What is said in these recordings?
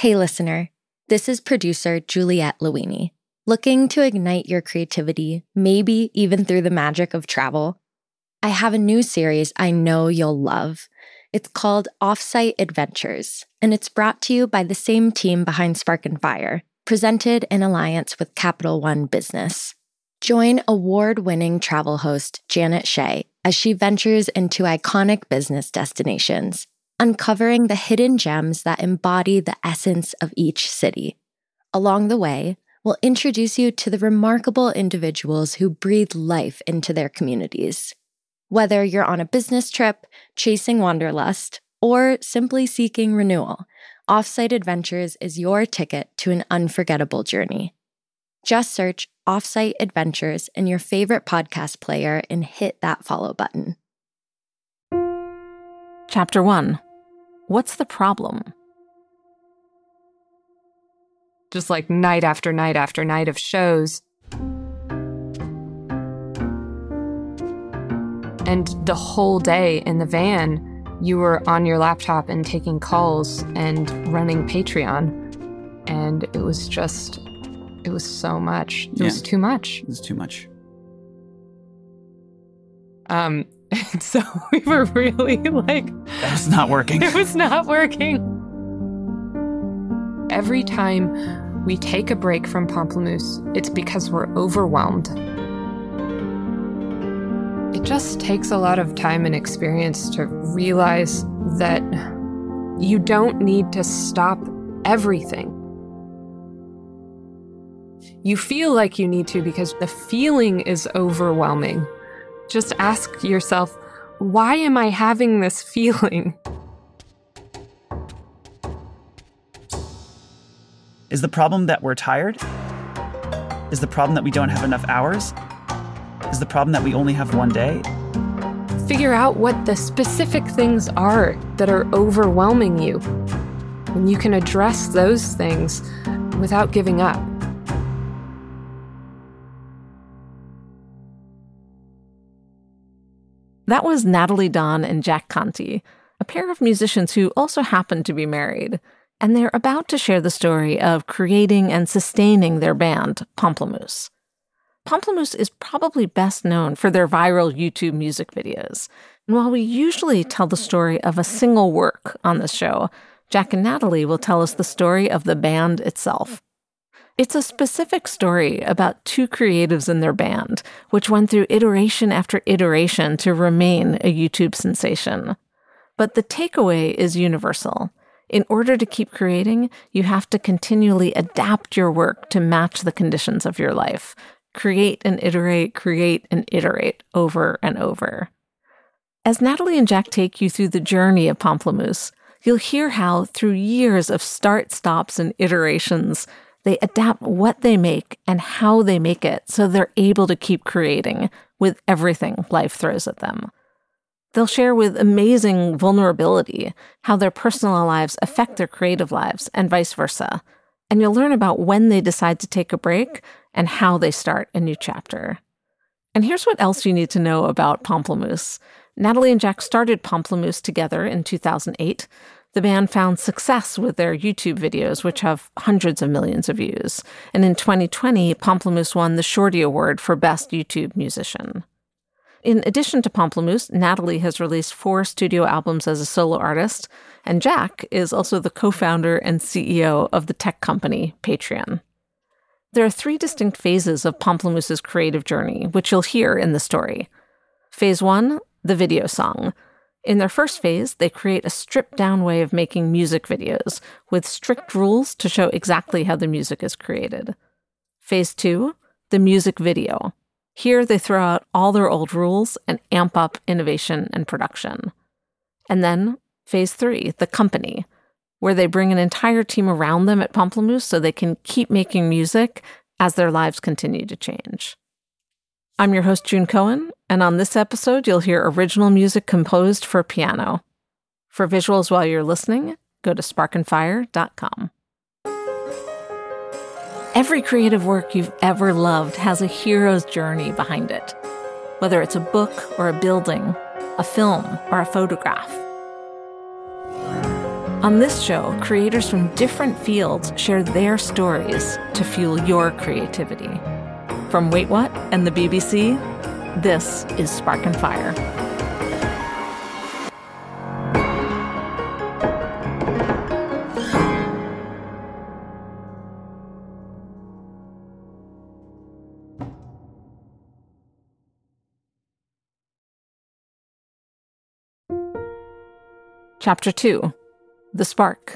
Hey listener, this is producer Juliette Luini. Looking to ignite your creativity, maybe even through the magic of travel? I have a new series I know you'll love. It's called Offsite Adventures, and it's brought to you by the same team behind Spark and Fire, presented in alliance with Capital One Business. Join award-winning travel host Janet Shea as she ventures into iconic business destinations, uncovering the hidden gems that embody the essence of each city. Along the way, we'll introduce you to the remarkable individuals who breathe life into their communities. Whether you're on a business trip, chasing wanderlust, or simply seeking renewal, Offsite Adventures is your ticket to an unforgettable journey. Just search Offsite Adventures in your favorite podcast player and hit that follow button. Chapter 1. What's the problem? Just like night after night after night of shows. And the whole day in the van, you were on your laptop and taking calls and running Patreon. And it was so much. It was too much. It was too much. So we were really like... That was not working. It was not working. Every time we take a break from Pamplemousse, it's because we're overwhelmed. It just takes a lot of time and experience to realize that you don't need to stop everything. You feel like you need to because the feeling is overwhelming. Just ask yourself, why am I having this feeling? Is the problem that we're tired? Is the problem that we don't have enough hours? Is the problem that we only have one day? Figure out what the specific things are that are overwhelming you. And you can address those things without giving up. That was Natalie Dawn and Jack Conte, a pair of musicians who also happen to be married, and they're about to share the story of creating and sustaining their band, Pamplemousse. Pamplemousse is probably best known for their viral YouTube music videos, and while we usually tell the story of a single work on this show, Jack and Natalie will tell us the story of the band itself. It's a specific story about two creatives in their band, which went through iteration after iteration to remain a YouTube sensation. But the takeaway is universal. In order to keep creating, you have to continually adapt your work to match the conditions of your life. Create and iterate over and over. As Natalie and Jack take you through the journey of Pamplemousse, you'll hear how, through years of start-stops and iterations, they adapt what they make and how they make it so they're able to keep creating with everything life throws at them. They'll share with amazing vulnerability how their personal lives affect their creative lives and vice versa. And you'll learn about when they decide to take a break and how they start a new chapter. And here's what else you need to know about Pamplemousse. Natalie and Jack started Pamplemousse together in 2008. The band found success with their YouTube videos, which have hundreds of millions of views. And in 2020, Pamplemousse won the Shorty Award for Best YouTube Musician. In addition to Pamplemousse, Natalie has released 4 studio albums as a solo artist, and Jack is also the co-founder and CEO of the tech company Patreon. There are 3 distinct phases of Pamplemousse's creative journey, which you'll hear in the story. Phase 1, the video song. In their first phase, they create a stripped-down way of making music videos with strict rules to show exactly how the music is created. Phase 2, the music video. Here, they throw out all their old rules and amp up innovation and production. And then, Phase 3, the company, where they bring an entire team around them at Pamplemousse so they can keep making music as their lives continue to change. I'm your host, June Cohen, and on this episode, you'll hear original music composed for piano. For visuals while you're listening, go to sparkandfire.com. Every creative work you've ever loved has a hero's journey behind it, whether it's a book or a building, a film or a photograph. On this show, creators from different fields share their stories to fuel your creativity. From Wait What and the BBC, this is Spark and Fire. Chapter 2, The Spark.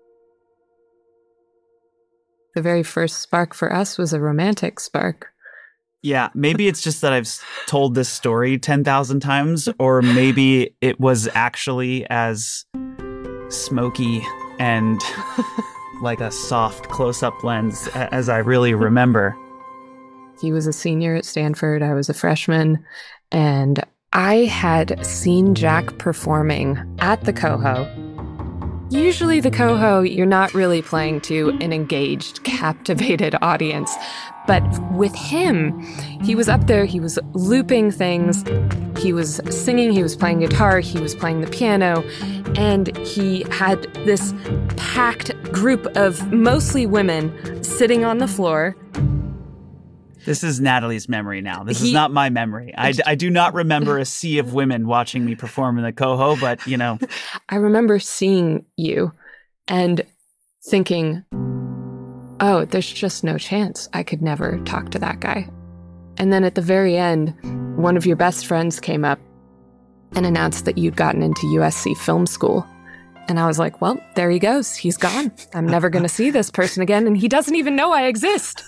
The very first spark for us was a romantic spark. Yeah, maybe it's just that I've told this story 10,000 times, or maybe it was actually as smoky and like a soft close-up lens as I really remember. He was a senior at Stanford. I was a freshman. And I had seen Jack performing at the Coho. Usually the Coho, you're not really playing to an engaged, captivated audience. But with him, he was up there, he was looping things, he was singing, he was playing guitar, he was playing the piano, and he had this packed group of mostly women sitting on the floor. This is Natalie's memory now. This is not my memory. I do not remember a sea of women watching me perform in the Coho, but, you know. I remember seeing you and thinking, oh, there's just no chance I could never talk to that guy. And then at the very end, one of your best friends came up and announced that you'd gotten into USC Film School. And I was like, well, there he goes. He's gone. I'm never going to see this person again, and he doesn't even know I exist.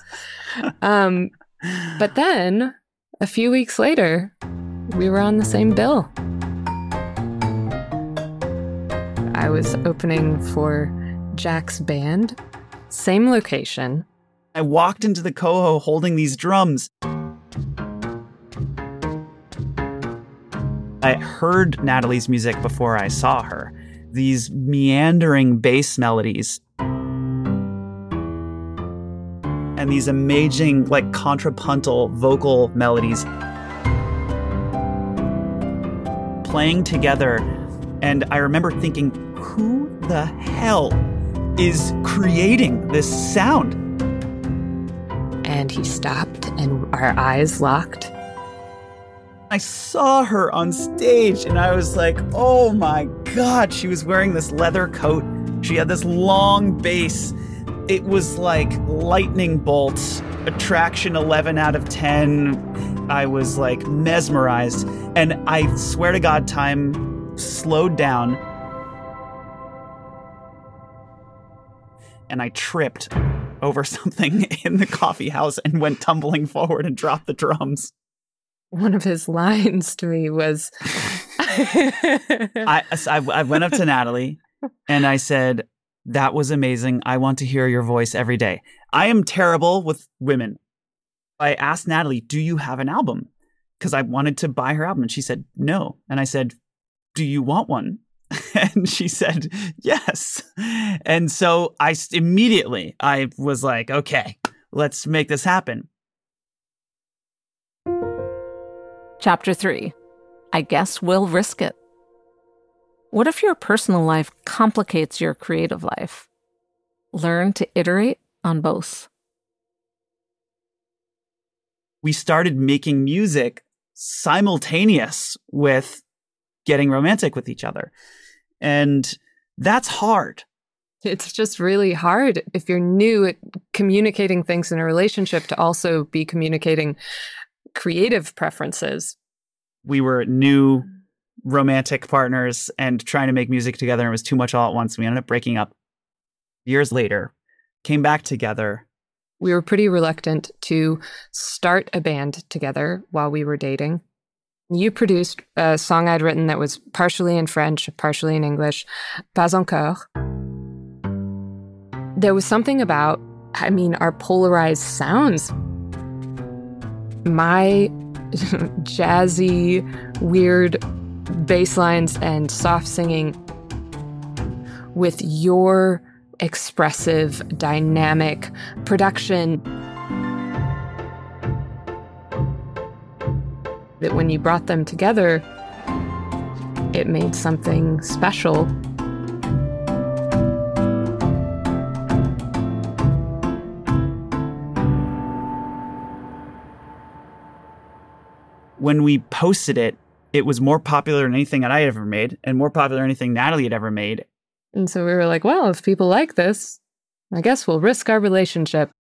But then, a few weeks later, we were on the same bill. I was opening for Jack's band, same location. I walked into the Coho holding these drums. I heard Natalie's music before I saw her. These meandering bass melodies. And these amazing, like, contrapuntal vocal melodies playing together. And I remember thinking, who the hell is creating this sound? And he stopped and our eyes locked. I saw her on stage and I was like, oh my God, she was wearing this leather coat. She had this long bass. It was like lightning bolts, attraction 11 out of 10. I was like mesmerized. And I swear to God, time slowed down. And I tripped over something in the coffee house and went tumbling forward and dropped the drums. One of his lines to me was... I went up to Natalie and I said, that was amazing. I want to hear your voice every day. I am terrible with women. I asked Natalie, do you have an album? Because I wanted to buy her album. And she said, no. And I said, do you want one? And she said, yes. And so I was like, okay, let's make this happen. Chapter 3, I guess we'll risk it. What if your personal life complicates your creative life? Learn to iterate on both. We started making music simultaneous with getting romantic with each other. And that's hard. It's just really hard if you're new at communicating things in a relationship to also be communicating creative preferences. We were new romantic partners and trying to make music together, and it was too much all at once. We ended up breaking up. Years later, came back together. We were pretty reluctant to start a band together while we were dating. You produced a song I'd written that was partially in French, partially in English, Pas encore. There was something about, our polarized sounds. My jazzy, weird bass lines and soft singing with your expressive, dynamic production. That when you brought them together, it made something special. when we posted it, it was more popular than anything that I had ever made and more popular than anything Natalie had ever made. And so we were like, well, if people like this, I guess we'll risk our relationship.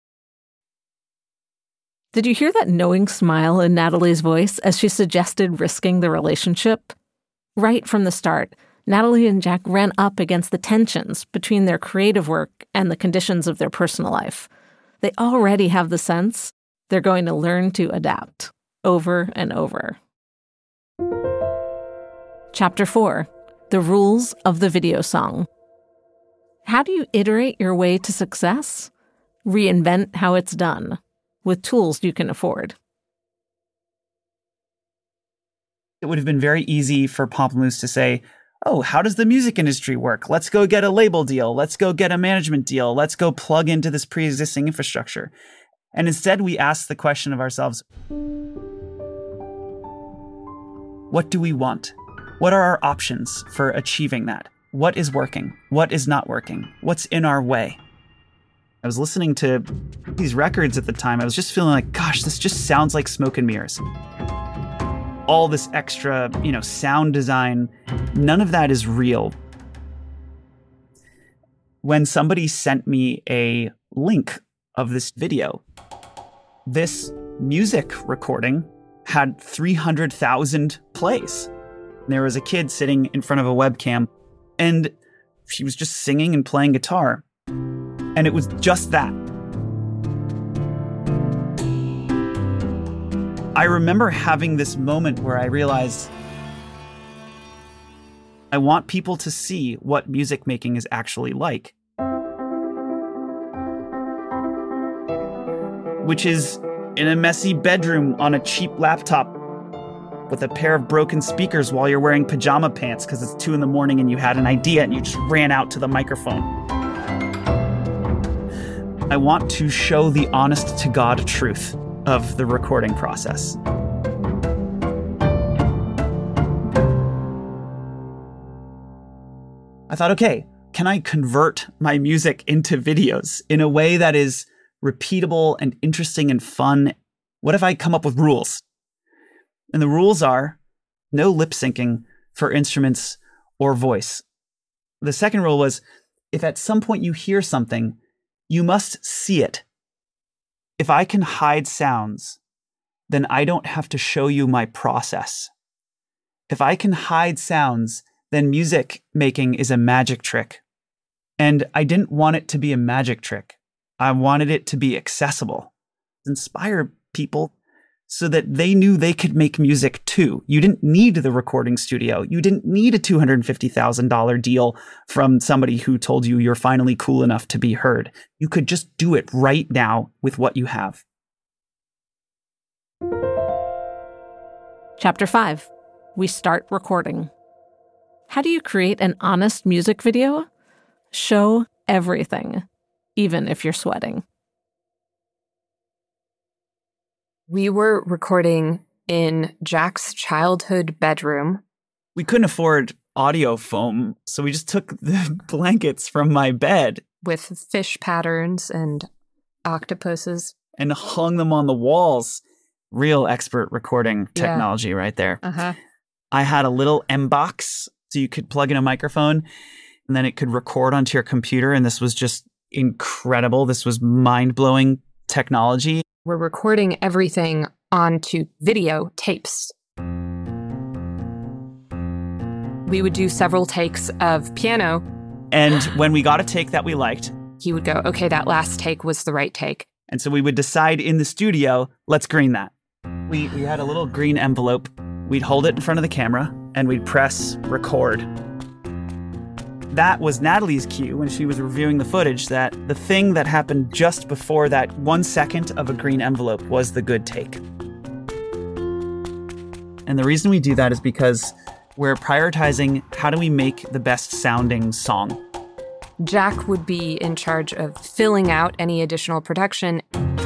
Did you hear that knowing smile in Natalie's voice as she suggested risking the relationship? Right from the start, Natalie and Jack ran up against the tensions between their creative work and the conditions of their personal life. They already have the sense they're going to learn to adapt over and over. Chapter 4, The Rules of the Video Song. How do you iterate your way to success? Reinvent how it's done, with tools you can afford. It would have been very easy for Pomplamoose to say, oh, how does the music industry work? Let's go get a label deal. Let's go get a management deal. Let's go plug into this pre-existing infrastructure. And instead, we ask the question of ourselves, what do we want? What are our options for achieving that? What is working? What is not working? What's in our way? I was listening to these records at the time. I was just feeling like, gosh, this just sounds like smoke and mirrors. All this extra, sound design, none of that is real. When somebody sent me a link of this video, this music recording had 300,000 plays. There was a kid sitting in front of a webcam, and she was just singing and playing guitar. And it was just that. I remember having this moment where I realized I want people to see what music making is actually like. Which is in a messy bedroom on a cheap laptop with a pair of broken speakers while you're wearing pajama pants because it's 2 a.m. and you had an idea and you just ran out to the microphone. I want to show the honest-to-God truth of the recording process. I thought, okay, can I convert my music into videos in a way that is repeatable and interesting and fun? What if I come up with rules? And the rules are no lip syncing for instruments or voice. The second rule was, if at some point you hear something, you must see it. If I can hide sounds, then I don't have to show you my process. If I can hide sounds, then music making is a magic trick. And I didn't want it to be a magic trick. I wanted it to be accessible, inspire people so that they knew they could make music too. You didn't need the recording studio. You didn't need a $250,000 deal from somebody who told you you're finally cool enough to be heard. You could just do it right now with what you have. Chapter 5. We start recording. How do you create an honest music video? Show everything, even if you're sweating. We were recording in Jack's childhood bedroom. We couldn't afford audio foam, so we just took the blankets from my bed with fish patterns and octopuses and hung them on the walls. Real expert recording technology right there. Uh-huh. I had a little M-Box, so you could plug in a microphone and then it could record onto your computer. And this was just incredible. This was mind-blowing technology. We're recording everything onto video tapes. We would do several takes of piano. And when we got a take that we liked, he would go, okay, that last take was the right take. And so we would decide in the studio, let's green that. We had a little green envelope. We'd hold it in front of the camera and we'd press record. That was Natalie's cue when she was reviewing the footage, that the thing that happened just before that 1 second of a green envelope was the good take. And the reason we do that is because we're prioritizing how do we make the best sounding song. Jack would be in charge of filling out any additional production.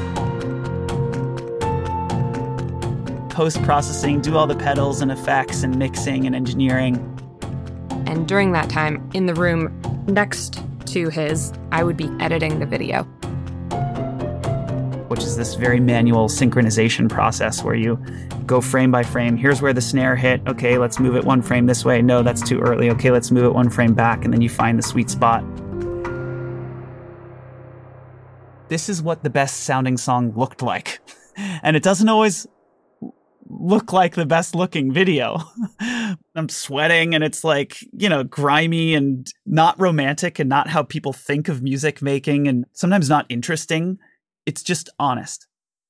Post-processing, do all the pedals and effects and mixing and engineering. And during that time, in the room next to his, I would be editing the video. which is this very manual synchronization process where you go frame by frame. Here's where the snare hit. Okay, let's move it one frame this way. No, that's too early. Okay, let's move it one frame back. And then you find the sweet spot. This is what the best sounding song looked like. And it doesn't always look like the best looking video. I'm sweating and it's like, grimy and not romantic and not how people think of music making and sometimes not interesting. It's just honest.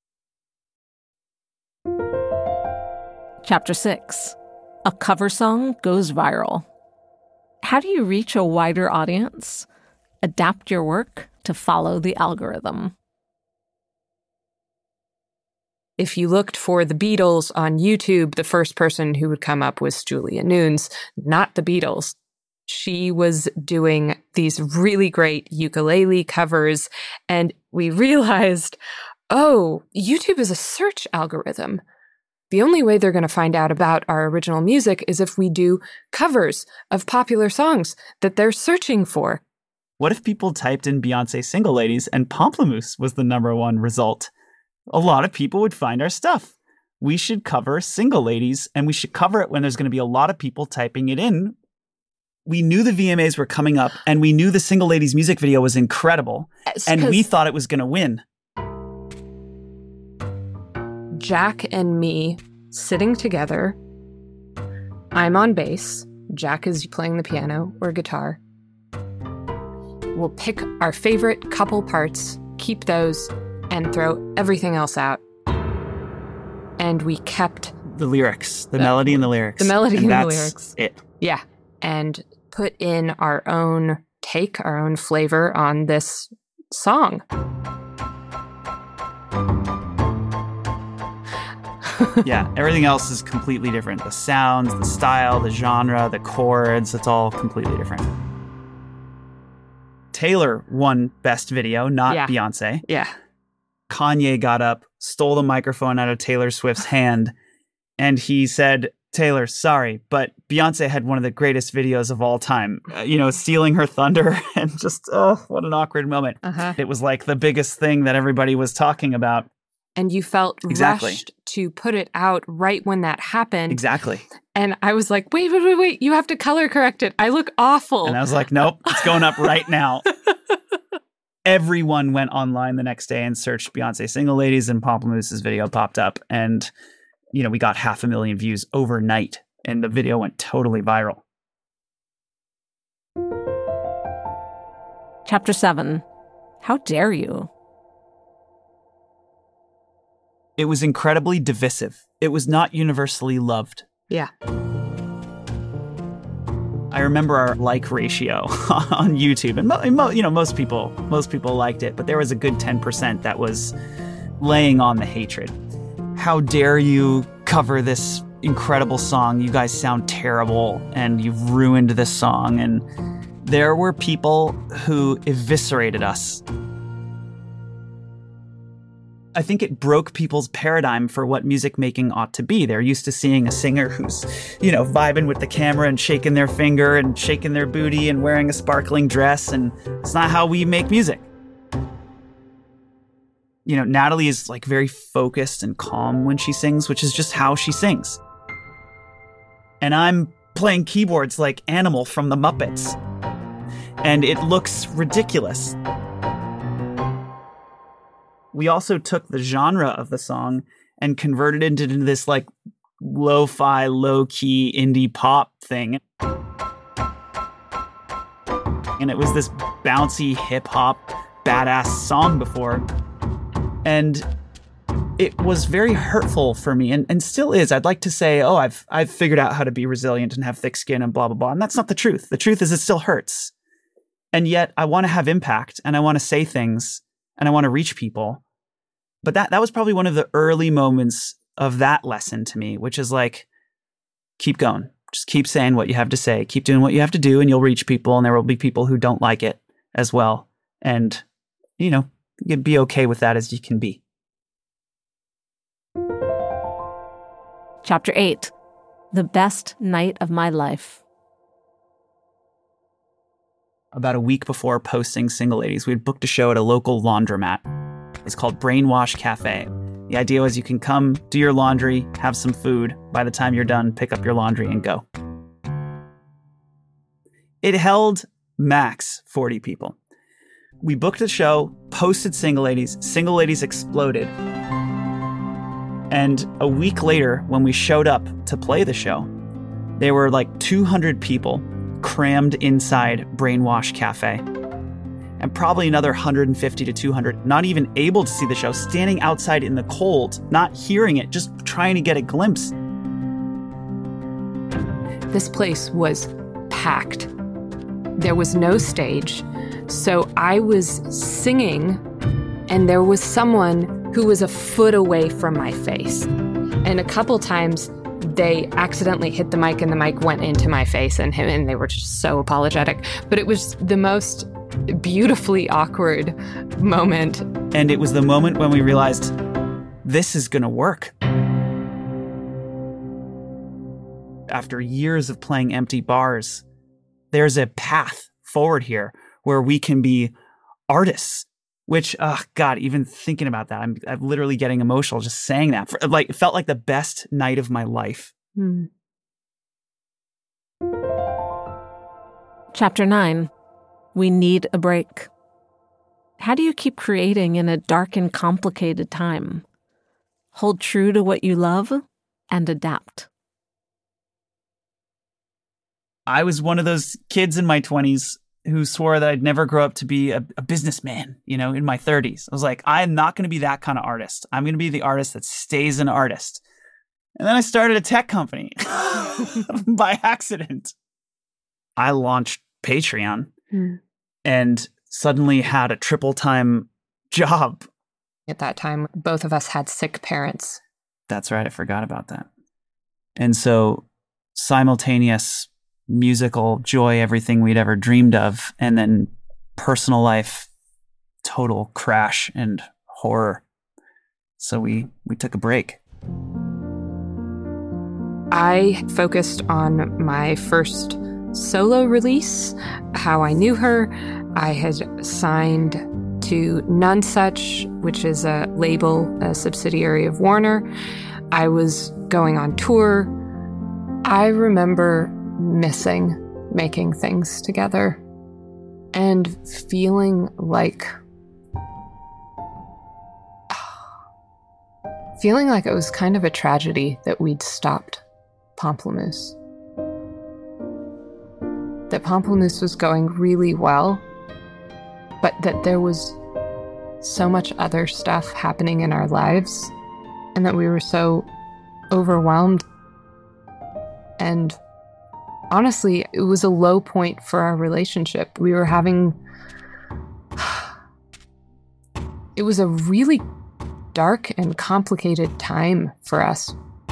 Chapter 6. A cover song goes viral. How do you reach a wider audience? Adapt your work to follow the algorithm. If you looked for the Beatles on YouTube, the first person who would come up was Julia Nunes, not the Beatles. She was doing these really great ukulele covers, and we realized, YouTube is a search algorithm. The only way they're going to find out about our original music is if we do covers of popular songs that they're searching for. What if people typed in Beyonce Single Ladies and Pamplemousse was the #1 result? A lot of people would find our stuff. We should cover Single Ladies, and we should cover it when there's going to be a lot of people typing it in. We knew the VMAs were coming up, and we knew the Single Ladies music video was incredible, and we thought it was going to win. Jack and me sitting together. I'm on bass. Jack is playing the piano or guitar. We'll pick our favorite couple parts, keep those, and throw everything else out. And we kept the lyrics, the melody and the lyrics. The melody and the lyrics. It. Yeah. And put in our own take, our own flavor on this song. Yeah, everything else is completely different. The sounds, the style, the genre, the chords, it's all completely different. Taylor won Best Video, not Beyonce. Yeah. Kanye got up, stole the microphone out of Taylor Swift's hand, and he said, Taylor, sorry, but Beyonce had one of the greatest videos of all time, stealing her thunder, and just, what an awkward moment. It was like the biggest thing that everybody was talking about. And you felt rushed to put it out right when that happened. Exactly. And I was like, wait, you have to color correct it. I look awful. And I was like, nope, it's going up right now. Everyone went online the next day and searched Beyonce Single Ladies, and Pamplemousse's video popped up. And, we got 500,000 views overnight, and the video went totally viral. Chapter 7. How dare you? It was incredibly divisive. It was not universally loved. Yeah. I remember our like ratio on YouTube, and most people liked it, but there was a good 10% that was laying on the hatred. How dare you cover this incredible song? You guys sound terrible, and you've ruined this song. And there were people who eviscerated us. I think it broke people's paradigm for what music making ought to be. They're used to seeing a singer who's, vibing with the camera and shaking their finger and shaking their booty and wearing a sparkling dress, and it's not how we make music. Natalie is like very focused and calm when she sings, which is just how she sings. And I'm playing keyboards like Animal from the Muppets. And it looks ridiculous. We also took the genre of the song and converted it into this like lo-fi, low-key indie pop thing. And it was this bouncy hip-hop badass song before. And it was very hurtful for me, and still is. I'd like to say, I've figured out how to be resilient and have thick skin and blah, blah, blah. And that's not the truth. The truth is it still hurts. And yet I want to have impact, and I want to say things, and I want to reach people. But that was probably one of the early moments of that lesson to me, which is like, keep going. Just keep saying what you have to say. Keep doing what you have to do, and you'll reach people, and there will be people who don't like it as well. And, you can be okay with that as you can be. Chapter 8. The best night of my life. About a week before posting Single Ladies, we had booked a show at a local laundromat. is called Brainwash Cafe. The idea was you can come, do your laundry, have some food. By the time you're done, pick up your laundry and go. It held max 40 people. We booked a show, posted Single Ladies. Single Ladies exploded. And a week later, when we showed up to play the show, there were like 200 people crammed inside Brainwash Cafe. And probably another 150 to 200 not even able to see the show, standing outside in the cold, not hearing it, just trying to get a glimpse. This place was packed. There was no stage. So I was singing, and there was someone who was a foot away from my face. And a couple times they accidentally hit the mic and the mic went into my face, and they were just so apologetic. But it was the most beautifully awkward moment. And it was the moment when we realized this is going to work. After years of playing empty bars, there's a path forward here where we can be artists, which, God, even thinking about that, I'm literally getting emotional just saying that. It felt like the best night of my life. Chapter 9, We Need a Break. How do you keep creating in a dark and complicated time? Hold true to what you love and adapt. I was one of those kids in my 20s who swore that I'd never grow up to be a businessman, in my 30s. I was like, I'm not going to be that kind of artist. I'm going to be the artist that stays an artist. And then I started a tech company by accident. I launched Patreon and suddenly had a triple-time job. At that time, both of us had sick parents. That's right. I forgot about that. And so simultaneous musical joy, everything we'd ever dreamed of, and then personal life, total crash and horror. So we took a break. I focused on my first solo release, How I Knew Her. I had signed to Nonesuch, which is a label, a subsidiary of Warner. I was going on tour. I remember missing making things together and feeling like it was kind of a tragedy that we'd stopped Pamplemousse. That Pamplemousse was going really well, but that there was so much other stuff happening in our lives and that we were so overwhelmed. And honestly, it was a low point for our relationship. We were having... It was a really dark and complicated time for us.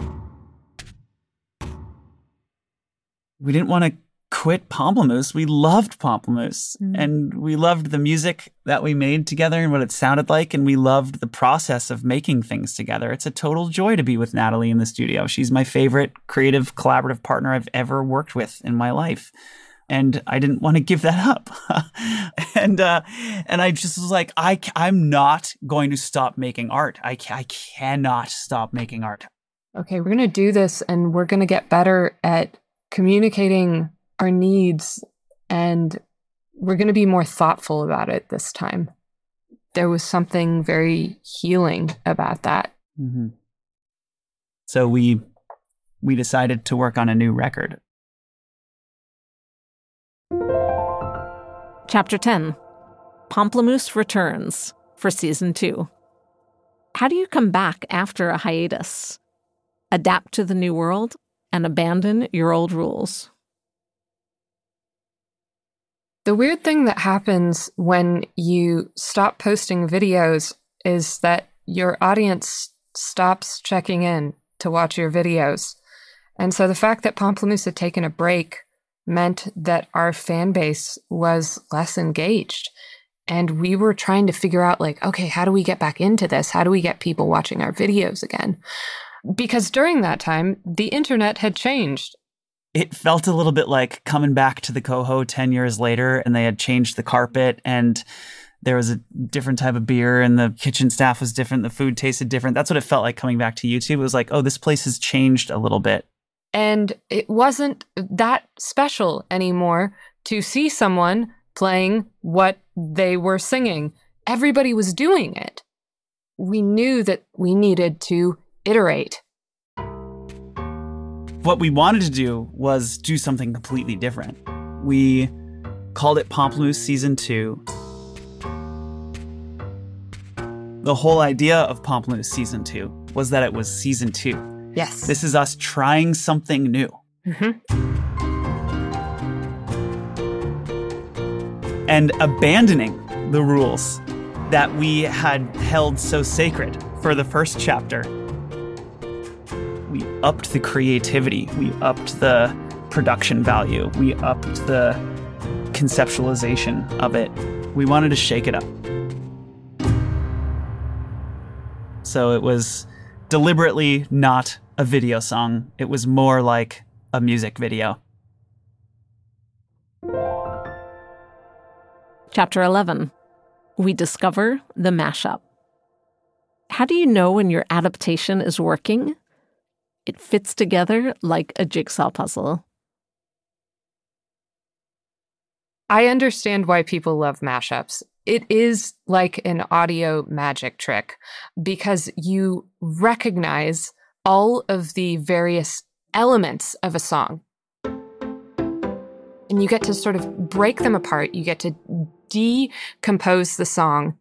We didn't want to quit Pamplemousse. We loved Pamplemousse. And we loved the music that we made together and what it sounded like. And we loved the process of making things together. It's a total joy to be with Natalie in the studio. She's my favorite creative collaborative partner I've ever worked with in my life. And I didn't want to give that up. and I just was like, I'm not going to stop making art. I cannot stop making art. Okay, we're going to do this, and we're going to get better at communicating our needs, and we're going to be more thoughtful about it this time. There was something very healing about that. Mm-hmm. So we decided to work on a new record. Chapter 10, Pamplemousse returns for Season 2. How do you come back after a hiatus? Adapt to the new world and abandon your old rules. The weird thing that happens when you stop posting videos is that your audience stops checking in to watch your videos. And so the fact that Pamplemousse had taken a break meant that our fan base was less engaged. And we were trying to figure out, okay, how do we get back into this? How do we get people watching our videos again? Because during that time, the internet had changed. It felt a little bit like coming back to the Coho 10 years later, and they had changed the carpet, and there was a different type of beer and the kitchen staff was different. The food tasted different. That's what it felt like coming back to YouTube. It was like, oh, this place has changed a little bit. And it wasn't that special anymore to see someone playing what they were singing. Everybody was doing it. We knew that we needed to iterate. What we wanted to do was do something completely different. We called it Pomplamoose Season 2. The whole idea of Pomplamoose Season 2 was that it was Season 2. Yes. This is us trying something new. And abandoning the rules that we had held so sacred for the first chapter. We upped the creativity. We upped the production value. We upped the conceptualization of it. We wanted to shake it up. So it was deliberately not a video song. It was more like a music video. Chapter 11. We discover the mashup. How do you know when your adaptation is working? It fits together like a jigsaw puzzle. I understand why people love mashups. It is like an audio magic trick because you recognize all of the various elements of a song. And you get to sort of break them apart. You get to decompose the song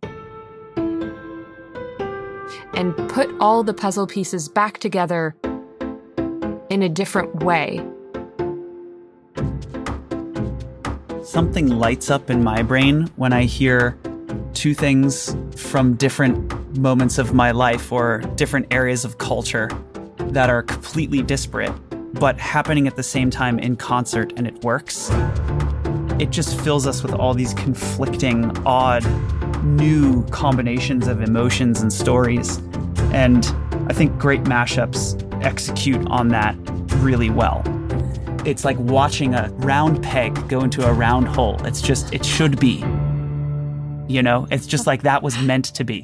and put all the puzzle pieces back together in a different way. Something lights up in my brain when I hear two things from different moments of my life or different areas of culture that are completely disparate, but happening at the same time in concert, and it works. It just fills us with all these conflicting, odd, new combinations of emotions and stories. And I think great mashups execute on that really well. It's like watching a round peg go into a round hole. It's just, it should be. You know, it's just like that was meant to be.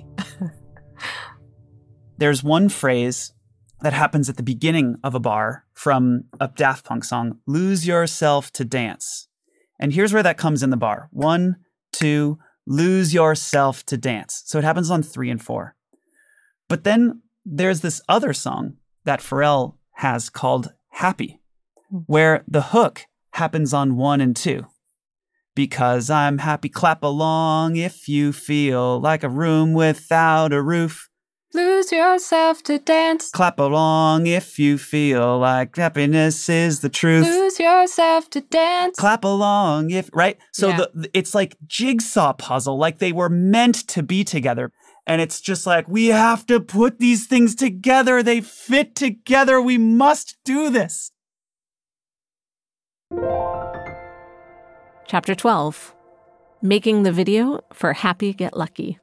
There's one phrase that happens at the beginning of a bar from a Daft Punk song, "Lose yourself to dance." And here's where that comes in the bar. 1, 2, lose yourself to dance. So it happens on 3 and 4. But then there's this other song that Pharrell has called Happy, where the hook happens on 1 and 2. Because I'm happy, clap along if you feel like a room without a roof. Lose yourself to dance. Clap along if you feel like happiness is the truth. Lose yourself to dance. Clap along if, right? So Yeah. it's like jigsaw puzzle, like they were meant to be together. And it's just like, we have to put these things together. They fit together. We must do this. Chapter 12. Making the video for Happy Get Lucky.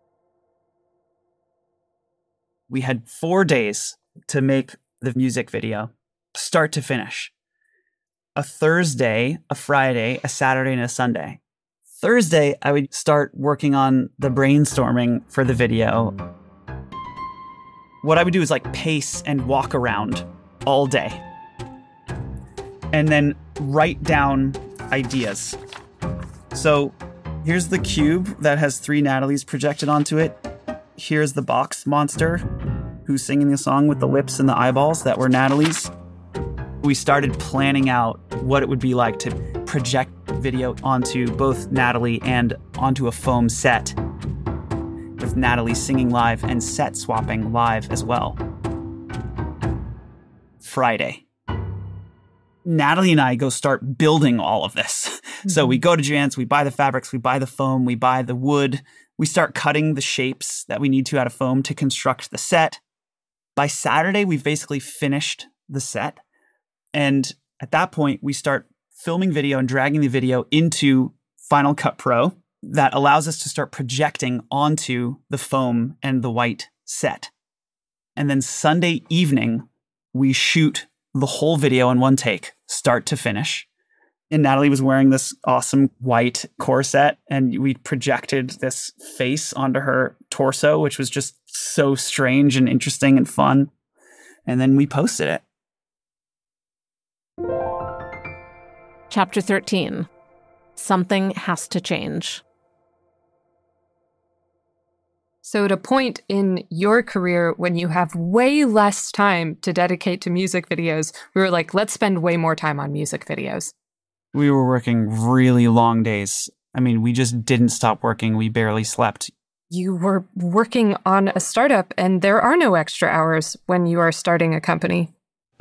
We had 4 days to make the music video, start to finish. A Thursday, a Friday, a Saturday, and a Sunday. Thursday, I would start working on the brainstorming for the video. What I would do is like pace and walk around all day. And then write down ideas. So here's the cube that has 3 Natalies projected onto it. Here's the box monster who's singing the song with the lips and the eyeballs that were Natalie's. We started planning out what it would be like to project video onto both Natalie and onto a foam set, with Natalie singing live and set swapping live as well. Friday. Natalie and I go start building all of this. So we go to Joann's, we buy the fabrics, we buy the foam, we buy the wood. We start cutting the shapes that we need to out of foam to construct the set. By Saturday, we've basically finished the set. And at that point, we start filming video and dragging the video into Final Cut Pro that allows us to start projecting onto the foam and the white set. And then Sunday evening, we shoot the whole video in one take, start to finish. And Natalie was wearing this awesome white corset, and we projected this face onto her torso, which was just so strange and interesting and fun. And then we posted it. Chapter 13. Something has to change. So at a point in your career when you have way less time to dedicate to music videos, we were like, let's spend way more time on music videos. We were working really long days. I mean, we just didn't stop working. We barely slept. You were working on a startup, and there are no extra hours when you are starting a company.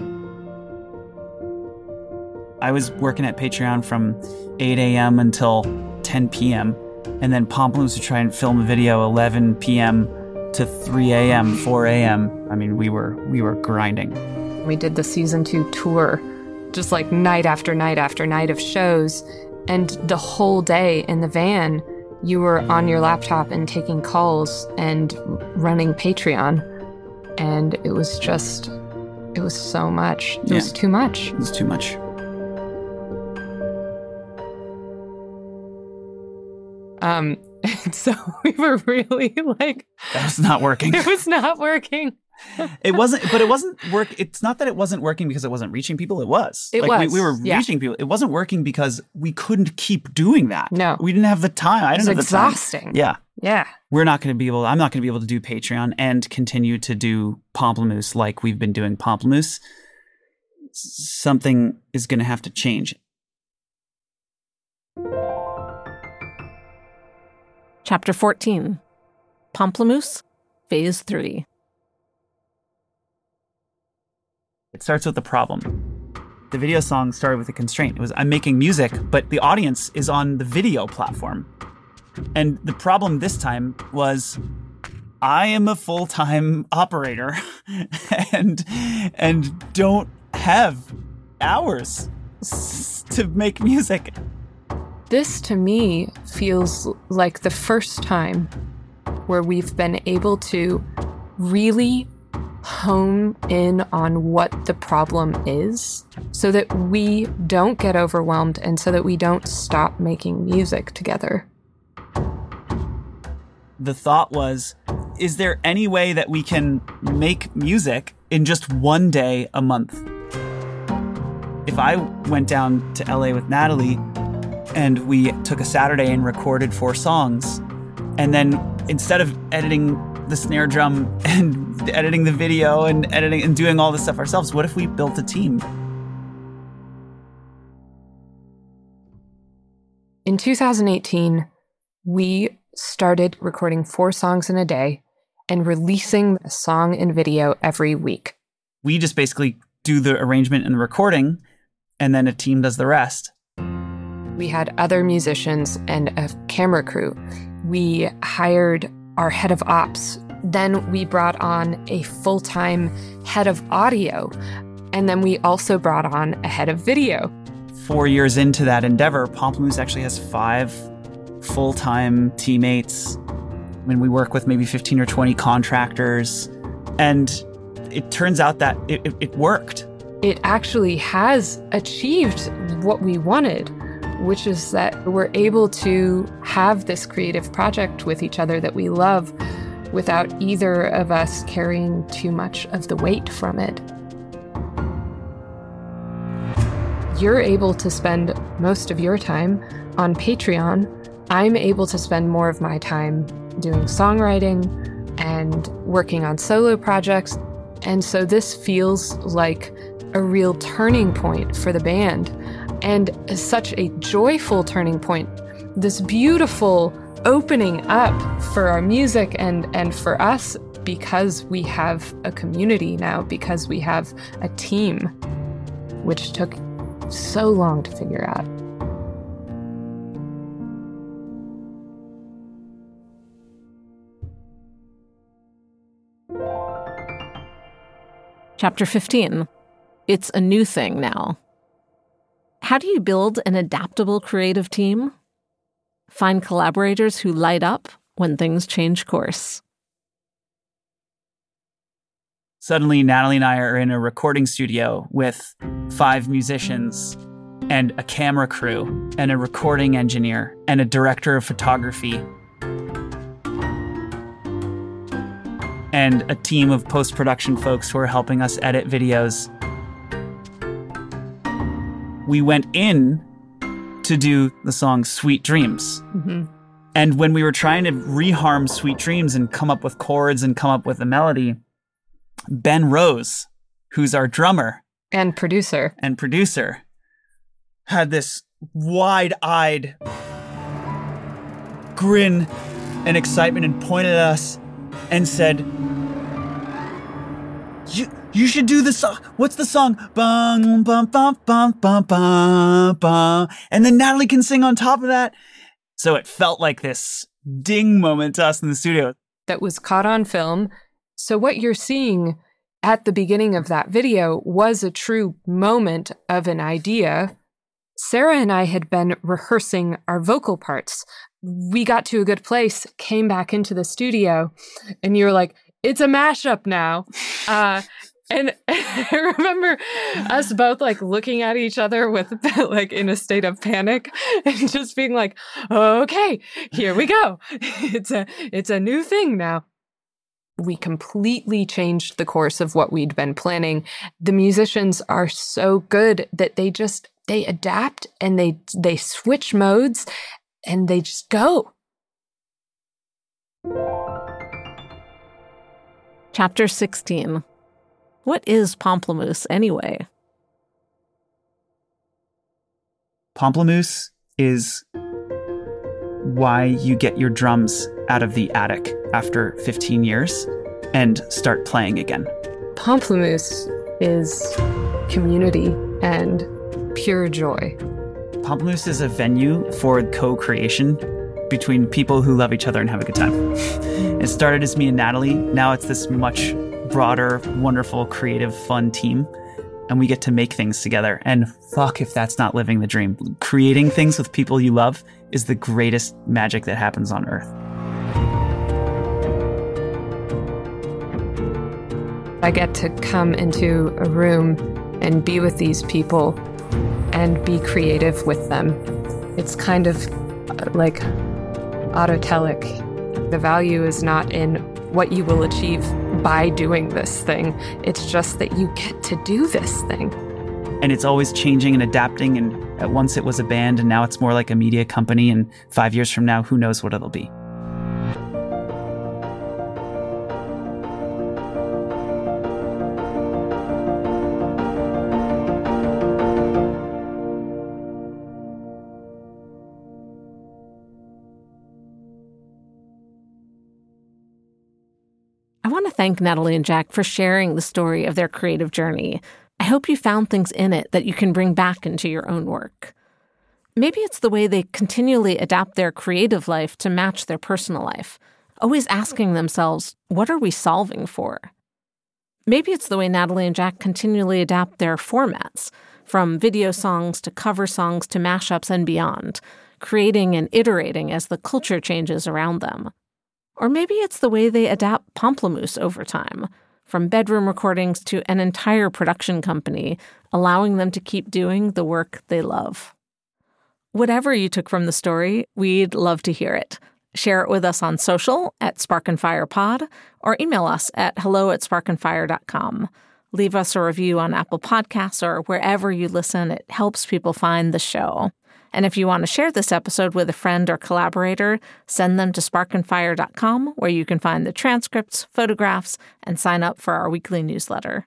I was working at Patreon from 8 a.m. until 10 p.m. And then Pomplamoose would try and film a video 11 p.m. to 3 a.m., 4 a.m. I mean, we were grinding. We did the season 2 tour, just like night after night after night of shows. And the whole day in the van, you were on your laptop and taking calls and running Patreon. And it was so much. It was too much. It was too much. So we were really like... That was not working. It was not working. It wasn't work. It's not that it wasn't working because it wasn't reaching people. It was. We were reaching people. It wasn't working because we couldn't keep doing that. No. We didn't have the time. I didn't have the time. It was exhausting. Yeah. Yeah. I'm not going to be able to do Patreon and continue to do Pomplamoose like we've been doing Pomplamoose. Something is going to have to change. Chapter 14. Pomplamoose, Phase 3. It starts with the problem. The video song started with a constraint. It was, I'm making music, but the audience is on the video platform. And the problem this time was I am a full-time operator and don't have hours to make music. This, to me, feels like the first time where we've been able to really hone in on what the problem is so that we don't get overwhelmed and so that we don't stop making music together. The thought was, is there any way that we can make music in just one day a month? If I went down to LA with Natalie and we took a Saturday and recorded 4 songs, and then instead of editing the snare drum and editing the video and editing and doing all this stuff ourselves, what if we built a team? In 2018, we started recording 4 songs in a day and releasing a song and video every week. We just basically do the arrangement and the recording, and then a team does the rest. We had other musicians and a camera crew. We hired our head of ops. Then we brought on a full-time head of audio. And then we also brought on a head of video. 4 years into that endeavor, Pomplamoose actually has 5 full-time teammates. I mean, we work with maybe 15 or 20 contractors. And it turns out that it worked. It actually has achieved what we wanted, which is that we're able to have this creative project with each other that we love without either of us carrying too much of the weight from it. You're able to spend most of your time on Patreon. I'm able to spend more of my time doing songwriting and working on solo projects. And so this feels like a real turning point for the band. And such a joyful turning point, this beautiful opening up for our music and for us, because we have a community now, because we have a team, which took so long to figure out. Chapter 15. It's a new thing now. How do you build an adaptable creative team? Find collaborators who light up when things change course. Suddenly, Natalie and I are in a recording studio with 5 musicians, and a camera crew and a recording engineer and a director of photography and a team of post-production folks who are helping us edit videos. We went in to do the song Sweet Dreams. Mm-hmm. And when we were trying to reharm Sweet Dreams and come up with chords and come up with a melody, Ben Rose, who's our drummer and producer, had this wide-eyed grin and excitement and pointed at us and said, You should do the song. What's the song? Bum, bum, bum, bum, bum, bum, bum. And then Natalie can sing on top of that. So it felt like this ding moment to us in the studio. That was caught on film. So what you're seeing at the beginning of that video was a true moment of an idea. Sarah and I had been rehearsing our vocal parts. We got to a good place, came back into the studio, and you were like, it's a mashup now. And I remember us both like looking at each other with like in a state of panic and just being like, okay, here we go. It's a new thing now. We completely changed the course of what we'd been planning. The musicians are so good that they adapt and they switch modes and they just go. Chapter 16. What is Pomplamoose anyway? Pomplamoose is why you get your drums out of the attic after 15 years and start playing again. Pomplamoose is community and pure joy. Pomplamoose is a venue for co-creation between people who love each other and have a good time. It started as me and Natalie. Now it's this much broader, wonderful, creative, fun team. And we get to make things together. And fuck if that's not living the dream. Creating things with people you love is the greatest magic that happens on earth. I get to come into a room and be with these people and be creative with them. It's kind of like autotelic. The value is not in what you will achieve by doing this thing. It's just that you get to do this thing. And it's always changing and adapting. And at once it was a band and now it's more like a media company. And 5 years from now, who knows what it'll be. I want to thank Natalie and Jack for sharing the story of their creative journey. I hope you found things in it that you can bring back into your own work. Maybe it's the way they continually adapt their creative life to match their personal life, always asking themselves, what are we solving for? Maybe it's the way Natalie and Jack continually adapt their formats, from video songs to cover songs to mashups and beyond, creating and iterating as the culture changes around them. Or maybe it's the way they adapt Pomplamoose over time, from bedroom recordings to an entire production company, allowing them to keep doing the work they love. Whatever you took from the story, we'd love to hear it. Share it with us on social at Spark and Fire Pod, or email us at hello@sparkandfire.com. Leave us a review on Apple Podcasts or wherever you listen. It helps people find the show. And if you want to share this episode with a friend or collaborator, send them to sparkandfire.com, where you can find the transcripts, photographs, and sign up for our weekly newsletter.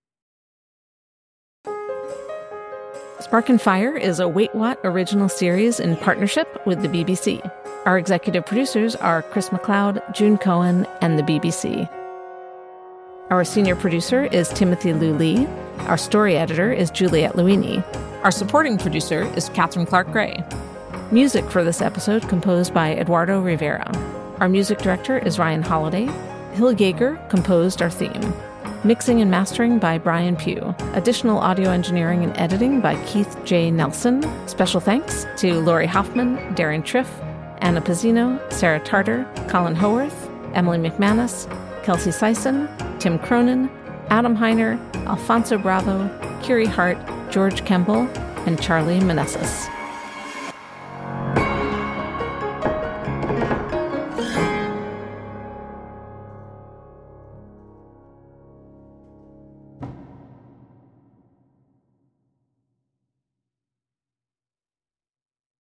Spark and Fire is a Wait What original series in partnership with the BBC. Our executive producers are Chris McLeod, June Cohen, and the BBC. Our senior producer is Timothy Liu Lee. Our story editor is Juliette Luini. Our supporting producer is Catherine Clark Gray. Music for this episode composed by Eduardo Rivera. Our music director is Ryan Holiday. Hill Yeager composed our theme. Mixing and mastering by Brian Pugh. Additional audio engineering and editing by Keith J. Nelson. Special thanks to Lori Hoffman, Darren Triff, Anna Pizzino, Sarah Tarter, Colin Howarth, Emily McManus, Kelsey Sison, Tim Cronin, Adam Heiner, Alfonso Bravo, Kiri Hart, George Kemble, and Charlie Manessis.